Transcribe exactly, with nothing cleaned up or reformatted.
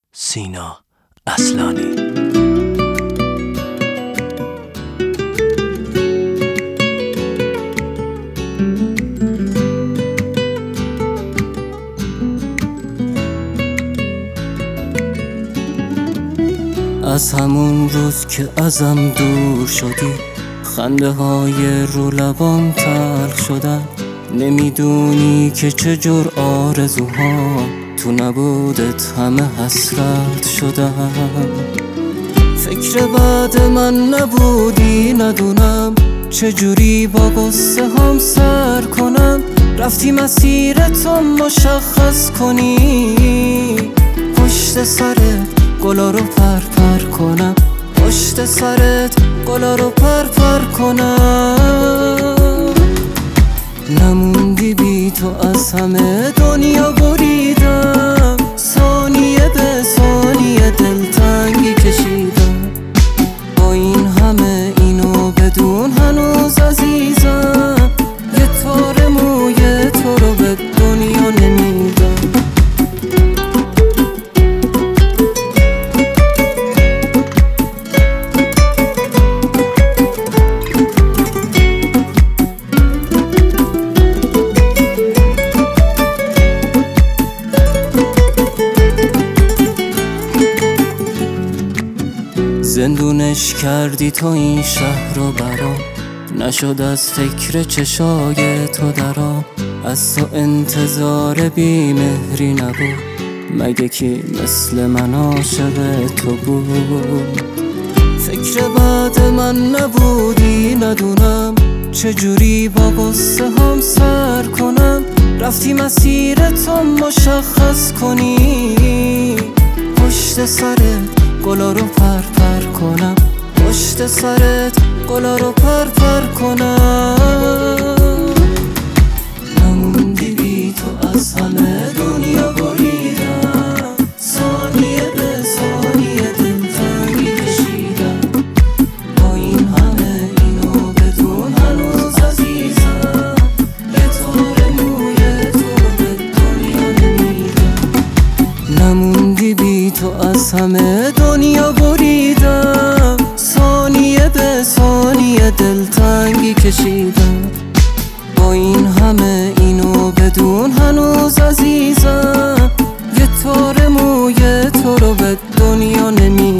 سینا اصلانی. از همون روز که ازم دور شدی، خنده های رو لبام تلخ شدن. نمیدونی که چجور آرزوها تو نبودت همه حسرت شدن. فکر بعد من نبودی، ندونم چجوری با غصه هم سر کنم. رفتی مسیرتو مشخص کنی، پشت سرت گلا رو پر پر کنم، پشت سرت گلا رو پر پر کنم. نموندی بی تو، از همه دنیا بریدم، ثانیه به ثانیه دلتنگی کشیدم. با این همه اینو بدون هنوز عزیزم، یه تار موی تو رو به دنیا نمیدم. زندونش کردی تو این شهر رو برام، نشد از فکر چشای تو درام. از تو انتظار بیمهری نبود، مگه کی مثل من عاشق تو بود؟ فکر بعد من نبودی، ندونم چجوری با غصه هم سر کنم. رفتی مسیرتو مشخص کنی، پشت سرت گلا رو پر پر کنم، پشت سرت گلا رو پر پر کنم. نموندی بی تو، از همه دنیا بریدم، ثانیه به ثانیه دلتنگی کشیدم. با این همه اینو بدون هنوز عزیزم، یه تار موی تو رو به دنیا نمیدم. نموندی بی تو، از همه دنیا بریدم، ثانیه به ثانیه دلتنگی کشیدم. با این همه اینو بدون هنوز عزیزم، یه تار موی تو رو به دنیا نمیدم.